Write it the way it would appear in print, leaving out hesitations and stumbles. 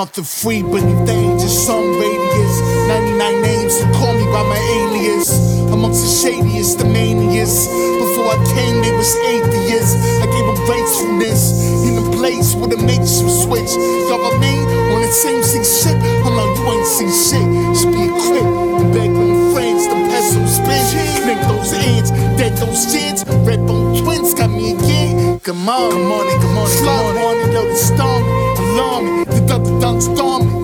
nothing free beneath the age of some radius. 99 names who call me by my alias. Amongst the shadiest, the maniest. Before I came, they was atheists. I gave them gracefulness in a place where the makes you switch. Government on the same shit. I'm like, you ain't seen shit. Just be a crip and beg them friends. The pencils spin. Connect those ends, dead those shits. Red bone twins got me again. Come on, come on, come on, slow on it, load it, storm it, alarm it. The duck, storm it.